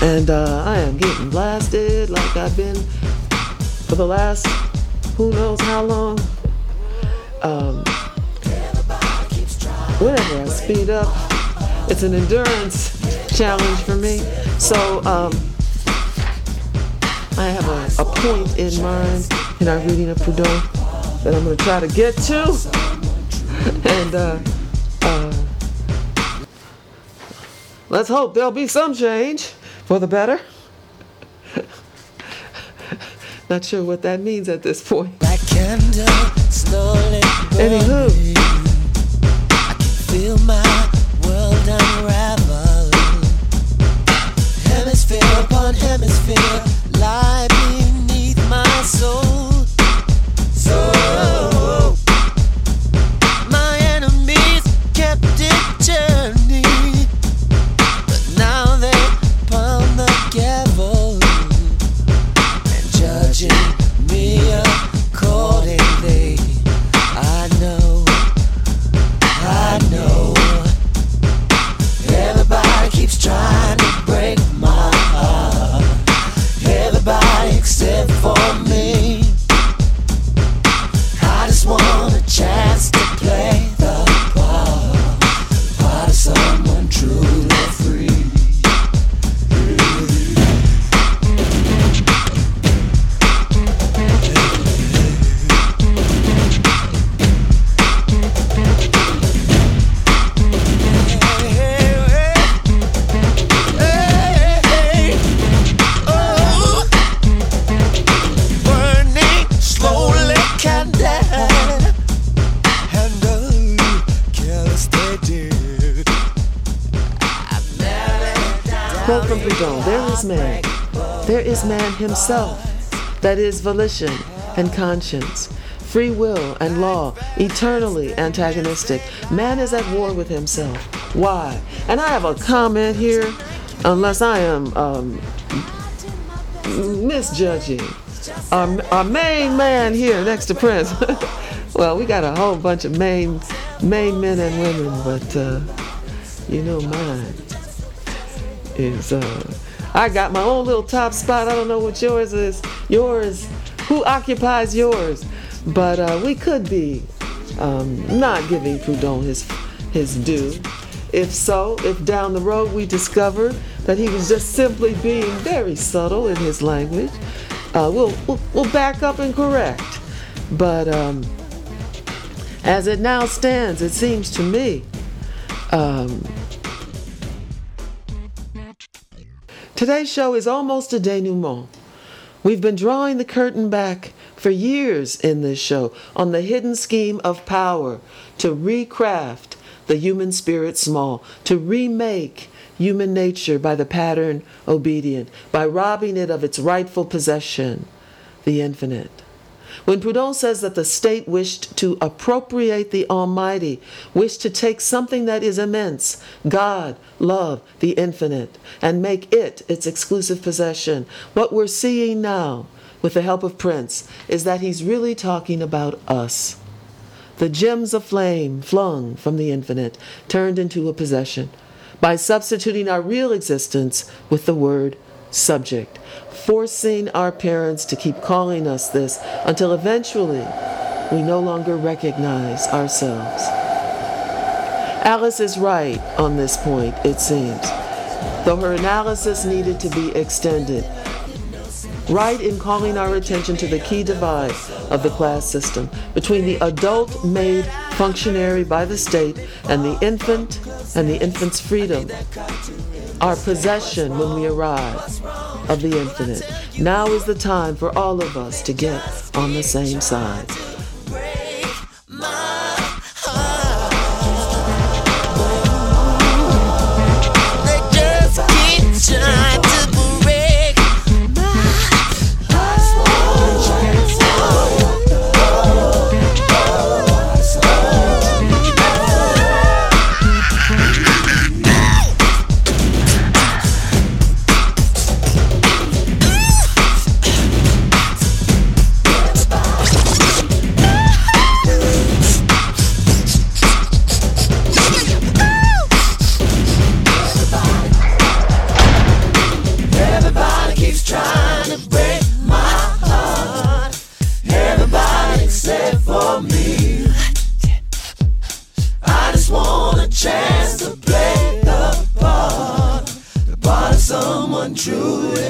And I am getting blasted like I've been for the last who knows how long. Whenever I speed up, it's an endurance challenge for me. So I have a point in mind in our reading of Proudhon that I'm going to try to get to. And let's hope there'll be some change for the better. Not sure what that means at this point. Anywho, I can feel my world unravel. Hemisphere upon hemisphere lie beneath my soul. So my enemies kept it journey, but now they pound the gavel and judging me accordingly. I know everybody keeps trying to break my heart. Everybody except for me. I just want a chance to play the part of someone truly free. quote from Proudhon, there is man himself, that is volition and conscience, free will and law, eternally antagonistic. Man is at war with himself. Why? And I have a comment here, unless I am misjudging our main man here next to Prince. Well, we got a whole bunch of main men and women, but mine is I got my own little top spot. I don't know what yours is. Who occupies yours? But we could be not giving Proudhon his due. If down the road we discover that he was just simply being very subtle in his language, we'll back up and correct. But as it now stands, it seems to me, today's show is almost a denouement. We've been drawing the curtain back for years in this show on the hidden scheme of power to recraft the human spirit small, to remake human nature by the pattern obedient, by robbing it of its rightful possession, the infinite. When Proudhon says that the state wished to appropriate the Almighty, wished to take something that is immense, God, love, the infinite, and make it its exclusive possession, what we're seeing now, with the help of Prince, is that he's really talking about us. The gems of flame flung from the infinite, turned into a possession, by substituting our real existence with the word subject, forcing our parents to keep calling us this until eventually we no longer recognize ourselves. Alice is right on this point, it seems, though her analysis needed to be extended. Right in calling our attention to the key divide of the class system between the adult made functionary by the state and the infant and the infant's freedom, our possession when we arrive of the infinite. Now is the time for all of us to get on the same side. untrue